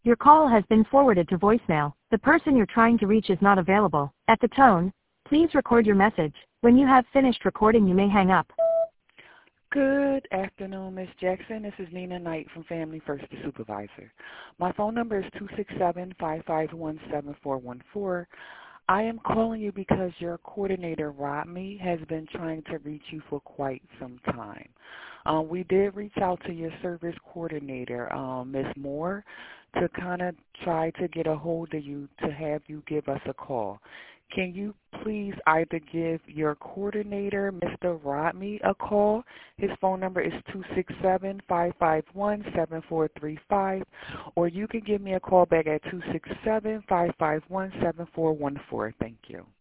Your call has been forwarded to voicemail. The person you're trying to reach is not available. At the tone, please record your message. When you have finished recording, you may hang up. Good afternoon, Ms. Jackson. This is Nina Knight from Family First, the supervisor. My phone number is 267-551-7414. I am calling you because your coordinator, Rodney, has been trying to reach you for quite some time. We did reach out to your service coordinator, Ms. Moore, to kind of try to get a hold of you to have you give us a call. Can you please either give your coordinator, Mr. Rodney, a call? His phone number is 267-551-7435, or you can give me a call back at 267-551-7414. Thank you.